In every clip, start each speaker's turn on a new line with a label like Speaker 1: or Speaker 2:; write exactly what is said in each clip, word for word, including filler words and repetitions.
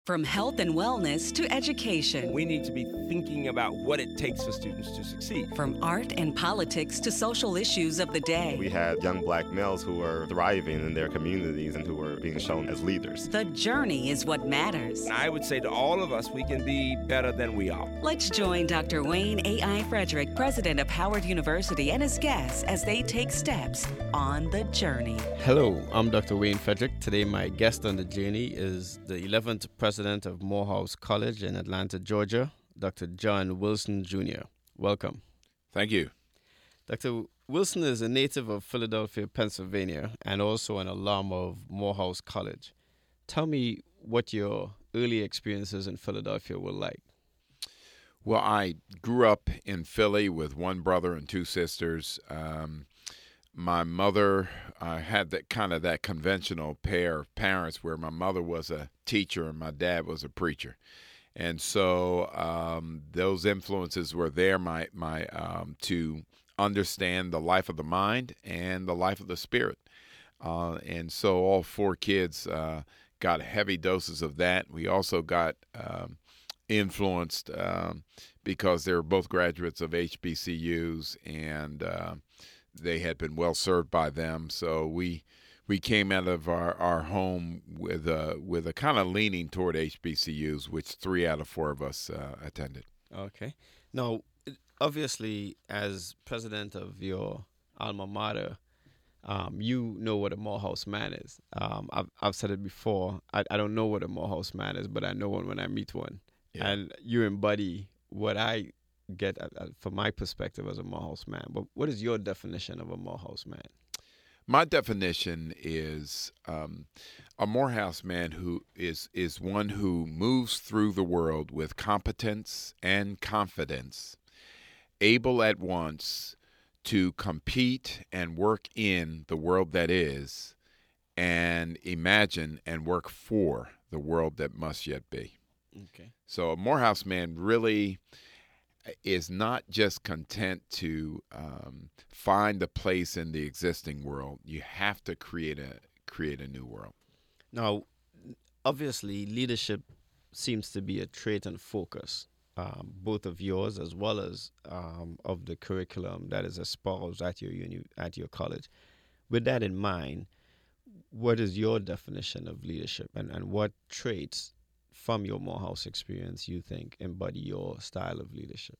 Speaker 1: From health and wellness to education.
Speaker 2: We need to be thinking about what it takes for students to succeed.
Speaker 1: From art and politics to social issues of the day.
Speaker 3: We had young black males who were thriving in their communities and who were being shown as leaders.
Speaker 1: The journey is what matters.
Speaker 2: I would say to all of us, we can be better than we are.
Speaker 1: Let's join Doctor Wayne A I. Frederick, president of Howard University, and his guests as they take steps on the journey.
Speaker 4: Hello, I'm Doctor Wayne Frederick. Today my guest on the journey is the eleventh president of Morehouse College in Atlanta, Georgia, Doctor John Wilson Junior Welcome.
Speaker 5: Thank you.
Speaker 4: Doctor Wilson is a native of Philadelphia, Pennsylvania, and also an alum of Morehouse College. Tell me what your early experiences in Philadelphia were like.
Speaker 5: Well, I grew up in Philly with one brother and two sisters. Um, my mother uh, had that kind of that conventional pair of parents where my mother was a teacher and my dad was a preacher. And so um, those influences were there my, my um, to understand the life of the mind and the life of the spirit. Uh, and so all four kids uh, got heavy doses of that. We also got um, influenced um, because they were both graduates of H B C Us, and uh, they had been well served by them. So we we came out of our, our home with a, with a kind of leaning toward H B C Us, which three out of four of us uh, attended.
Speaker 4: Okay. Now, obviously, as president of your alma mater, um, you know what a Morehouse man is. Um, I've, I've said it before. I, I don't know what a Morehouse man is, but I know one when I meet one. Yeah. And you embody what I get at, at, from my perspective as a Morehouse man. But what is your definition of a Morehouse man?
Speaker 5: My definition is um, a Morehouse man who is is one who moves through the world with competence and confidence, able at once to compete and work in the world that is, and imagine and work for the world that must yet be.
Speaker 4: Okay.
Speaker 5: So a Morehouse man really is not just content to um, find a place in the existing world. You have to create a create a new world.
Speaker 4: Now, obviously, leadership seems to be a trait and focus, um, both of yours as well as um, of the curriculum that is espoused at your uni- at your college. With that in mind, what is your definition of leadership, and, and what traits from your Morehouse experience you think embody your style of leadership?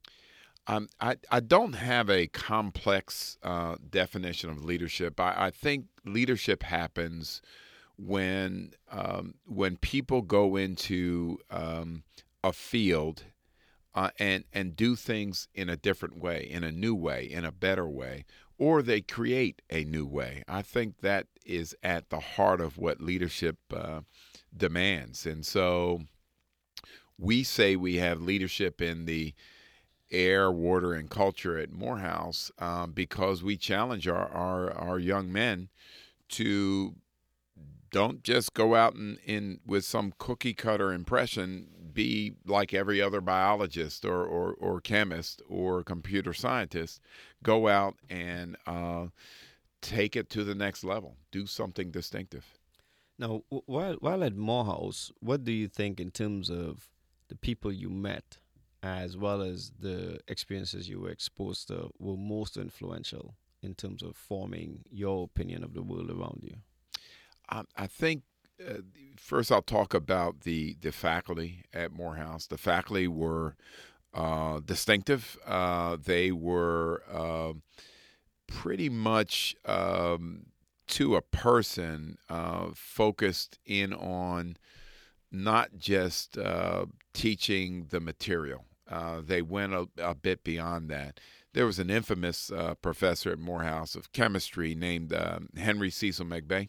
Speaker 5: Um, I, I don't have a complex uh, definition of leadership. I, I think leadership happens when um, when people go into um, a field uh, and and do things in a different way, in a new way, in a better way, or they create a new way. I think that is at the heart of what leadership uh, demands. And so we say we have leadership in the air, water, and culture at Morehouse um, because we challenge our, our, our young men to don't just go out and in with some cookie cutter impression, be like every other biologist or, or, or chemist or computer scientist. Go out and uh, take it to the next level. Do something distinctive.
Speaker 4: Now, while while at Morehouse, what do you think in terms of the people you met, as well as the experiences you were exposed to, were most influential in terms of forming your opinion of the world around you?
Speaker 5: I, I think uh, first I'll talk about the, the faculty at Morehouse. The faculty were uh, distinctive. Uh, they were uh, pretty much um, to a person uh, focused in on not just uh, teaching the material. Uh, they went a, a bit beyond that. There was an infamous uh, professor at Morehouse of chemistry named uh, Henry Cecil McBay,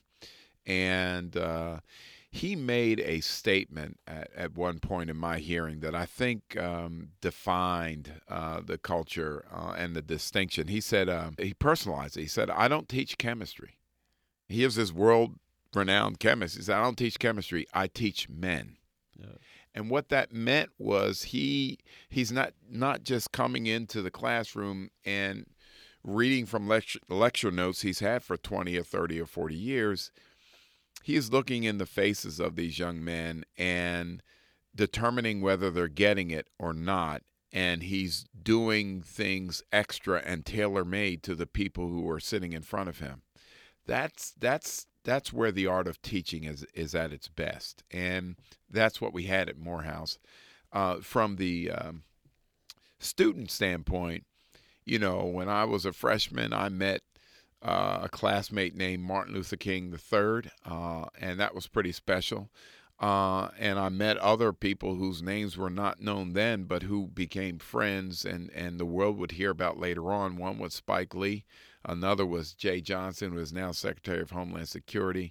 Speaker 5: and uh, he made a statement at, at one point in my hearing that I think um, defined uh, the culture uh, and the distinction. He said, uh, he personalized it. He said, I don't teach chemistry. He is this world-renowned chemist. He said, I don't teach chemistry. I teach men. Yeah. And what that meant was he he's not, not just coming into the classroom and reading from lecture, lecture notes he's had for twenty or thirty or forty years. he is looking in the faces of these young men and determining whether they're getting it or not. And he's doing things extra and tailor-made to the people who are sitting in front of him. That's that's that's where the art of teaching is is at its best, and that's what we had at Morehouse. Uh, from the um, student standpoint, you know, when I was a freshman, I met uh, a classmate named Martin Luther King the third, uh, and that was pretty special. Uh, and I met other people whose names were not known then, but who became friends and, and the world would hear about later on. One was Spike Lee. Another was Jay Johnson, who is now Secretary of Homeland Security.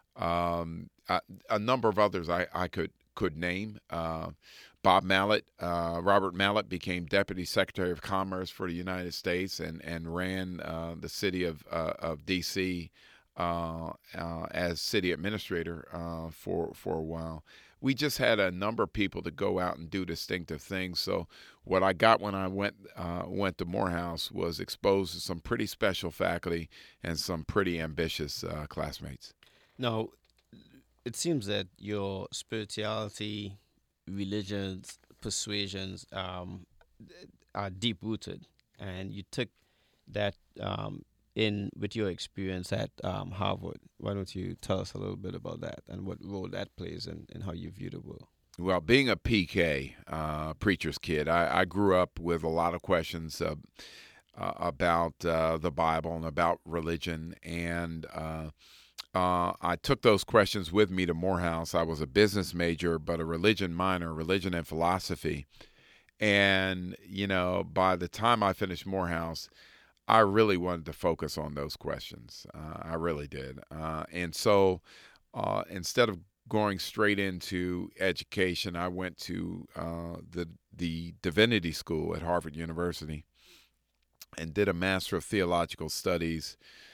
Speaker 5: Um, a, a number of others I, I could could name. Uh, Bob Mallet, uh, Robert Mallet became Deputy Secretary of Commerce for the United States and, and ran uh, the city of, uh, of D C Uh, uh, as city administrator uh, for for a while. We just had a number of people to go out and do distinctive things. So what I got when I went uh, went to Morehouse was exposed to some pretty special faculty and some pretty ambitious uh, classmates.
Speaker 4: Now, it seems that your spirituality, religions, persuasions um, are deep rooted, and you took that um, in with your experience at um, Harvard. Why don't you tell us a little bit about that and what role that plays in, in how you view the world?
Speaker 5: Well, being a P K, uh, preacher's kid, I, I grew up with a lot of questions uh, uh, about uh, the Bible and about religion, and uh, uh, I took those questions with me to Morehouse. I was a business major, but a religion minor, religion and philosophy. And, you know, by the time I finished Morehouse, I really wanted to focus on those questions. Uh, I really did. Uh, and so uh, instead of going straight into education, I went to uh, the the Divinity School at Harvard University and did a Master of Theological Studies.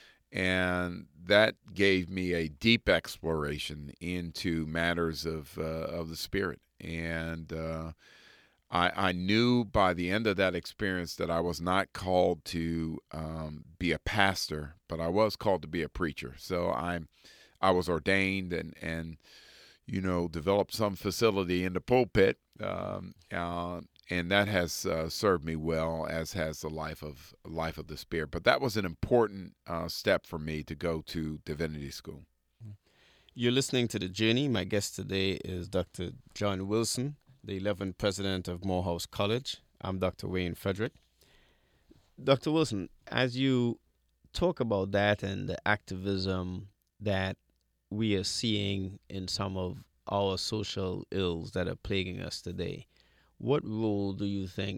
Speaker 5: And that gave me a deep exploration into matters of, uh, of the Spirit. And uh I, I knew by the end of that experience that I was not called to um, be a pastor, but I was called to be a preacher. So I I was ordained and, and you know, developed some facility in the pulpit, um, uh, and that has uh, served me well, as has the life of life of the Spirit. But that was an important uh, step for me to go to Divinity School.
Speaker 4: You're listening to The Journey. My guest today is Doctor John Wilson, the eleventh president of Morehouse College. I'm Doctor Wayne Frederick. Doctor Wilson, as you talk about that and the activism that we are seeing in some of our social ills that are plaguing us today, what role do you think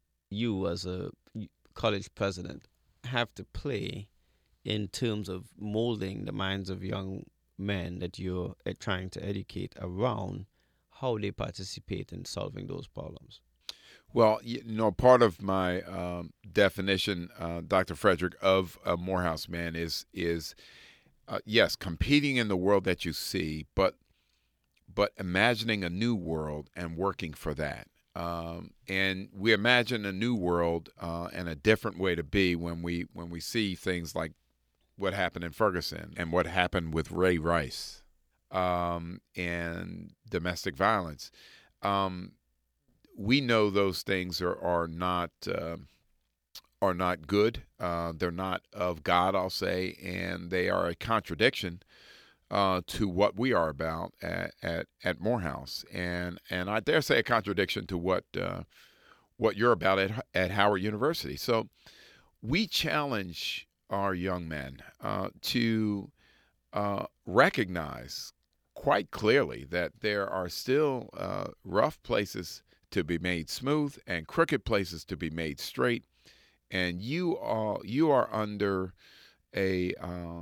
Speaker 4: you as a college president have to play in terms of molding the minds of young men that you're trying to educate around how they participate in solving those problems?
Speaker 5: Well, you know, part of my um, definition, uh, Doctor Frederick, of a Morehouse man is is uh, yes, competing in the world that you see, but but imagining a new world and working for that. Um, and we imagine a new world uh, and a different way to be when we when we see things like what happened in Ferguson and what happened with Ray Rice. Um, and domestic violence. Um, we know those things are are not uh, are not good. Uh, they're not of God, I'll say, and they are a contradiction uh, to what we are about at, at, at Morehouse, and and I dare say a contradiction to what uh, what you're about at at Howard University. So we challenge our young men uh, to uh, recognize quite clearly that there are still uh, rough places to be made smooth and crooked places to be made straight, and you are you are under a uh,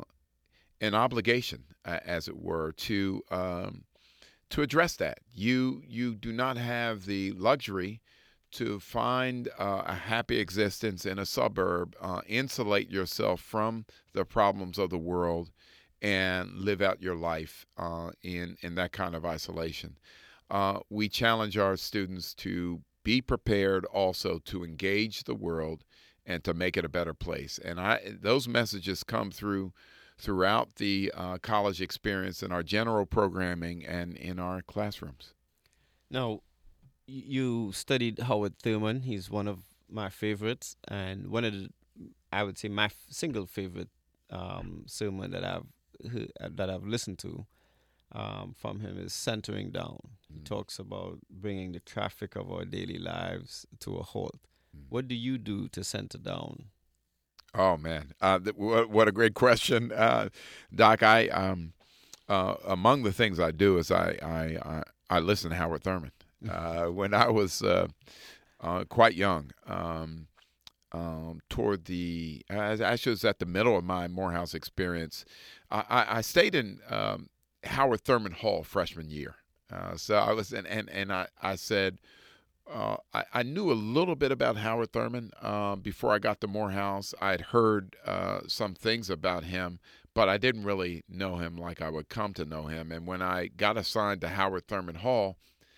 Speaker 5: an obligation, uh, as it were, to um, to address that. You you do not have the luxury to find uh, a happy existence in a suburb, uh, insulate yourself from the problems of the world, and live out your life uh, in, in that kind of isolation. Uh, we challenge our students to be prepared also to engage the world and to make it a better place. And I those messages come through throughout the uh, college experience in our general programming and in our classrooms.
Speaker 4: Now, y- you studied Howard Thurman. He's one of my favorites, and one of the, I would say, my f- single favorite um, sermon that I've heard, that I've listened to um, from him is Centering Down. Mm. He talks about bringing the traffic of our daily lives to a halt. Mm. What do you do to center down?
Speaker 5: Oh man, uh, th- what, what a great question, uh, Doc. I um, uh, among the things I do is I I I, I listen to Howard Thurman. Uh, when I was uh, uh, quite young, um, um, toward the actually it was at the middle of my Morehouse experience, I, I, I stayed in um, Howard Thurman Hall freshman year. Uh, so I was and and, and I, I said. Uh, I, I knew a little bit about Howard Thurman uh, before I got to Morehouse. I had heard uh, some things about him, but I didn't really know him like I would come to know him. And when I got assigned to Howard Thurman Hall,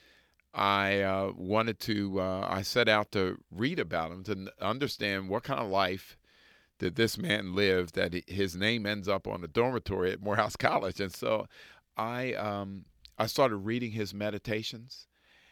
Speaker 5: I uh, wanted to, uh, I set out to read about him, to understand what kind of life did this man live that his name ends up on the dormitory at Morehouse College. And so I, um, I started reading his meditations.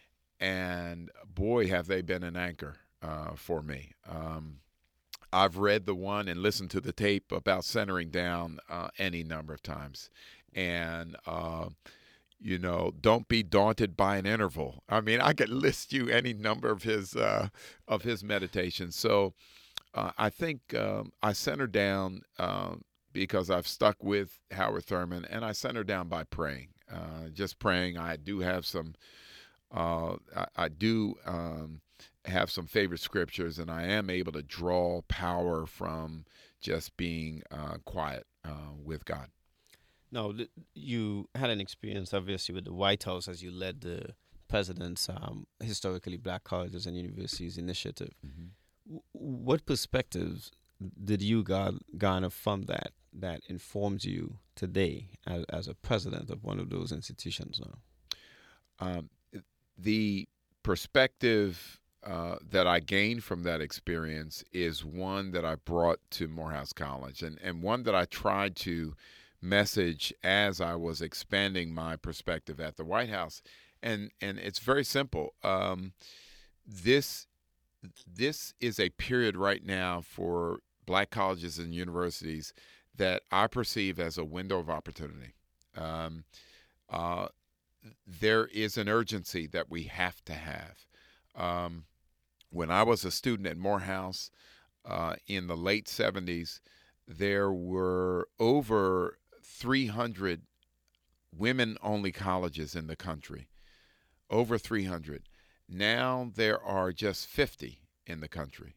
Speaker 5: And boy, have they been an anchor uh, for me. Um, I've read the one and listened to the tape about centering down uh, any number of times. And, uh, you know, don't be daunted by an interval. I mean, I could list you any number of his uh, of his meditations. So uh, I think um, I center down uh, because I've stuck with Howard Thurman, and I center down by praying. Uh, just praying. I do have some Uh, I, I do um, have some favorite scriptures, and I am able to draw power from just being uh, quiet uh, with God.
Speaker 4: Now, th- you had an experience, obviously, with the White House as you led the president's um, Historically Black Colleges and Universities initiative. Mm-hmm. W- what perspectives did you gar- garner from that that informs you today as, as a president of one of those institutions now?
Speaker 5: Um, The perspective uh, that I gained from that experience is one that I brought to Morehouse College, and, and one that I tried to message as I was expanding my perspective at the White House. And and it's very simple. Um, this this is a period right now for black colleges and universities that I perceive as a window of opportunity. Um, uh, There is an urgency that we have to have. Um, when I was a student at Morehouse uh, in the late seventies, there were over three hundred women-only colleges in the country, over three hundred. Now there are just fifty in the country.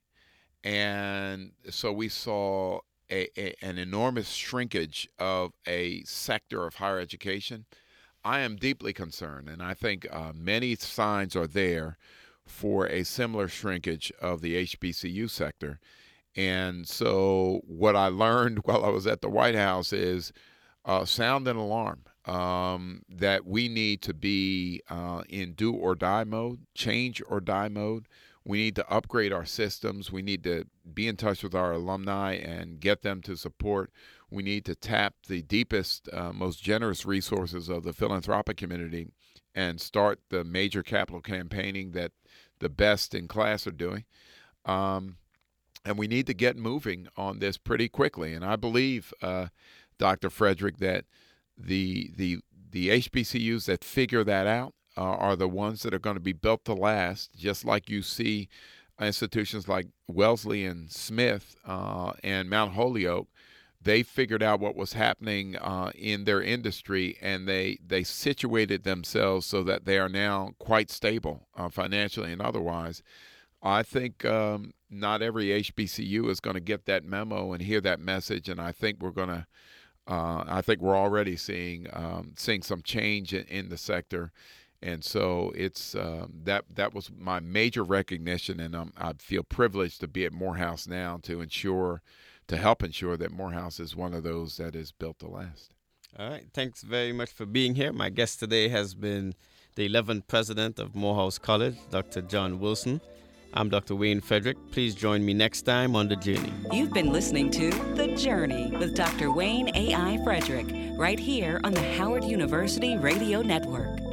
Speaker 5: And so we saw a, a, an enormous shrinkage of a sector of higher education. I am deeply concerned, and I think uh, many signs are there for a similar shrinkage of the H B C U sector. And so what I learned while I was at the White House is uh, sound an alarm um, that we need to be uh, in do or die mode, change or die mode. We need to upgrade our systems. We need to be in touch with our alumni and get them to support. We need to tap the deepest, uh, most generous resources of the philanthropic community and start the major capital campaigning that the best in class are doing. Um, and we need to get moving on this pretty quickly. And I believe, uh, Doctor Frederick, that the the the H B C Us that figure that out uh, are the ones that are going to be built to last, just like you see institutions like Wellesley and Smith uh, and Mount Holyoke. They figured out what was happening uh, in their industry, and they, they situated themselves so that they are now quite stable uh, financially and otherwise. I think um, not every H B C U is going to get that memo and hear that message, and I think we're going to. Uh, I think we're already seeing um, seeing some change in, in the sector, and so it's um, that that was my major recognition, and um, I feel privileged to be at Morehouse now to ensure. to help ensure that Morehouse is one of those that is built to last.
Speaker 4: All right. Thanks very much for being here. My guest today has been the eleventh president of Morehouse College, Doctor John Wilson. I'm Doctor Wayne Frederick. Please join me next time on The Journey.
Speaker 1: You've been listening to The Journey with Doctor Wayne A I. Frederick, right here on the Howard University Radio Network.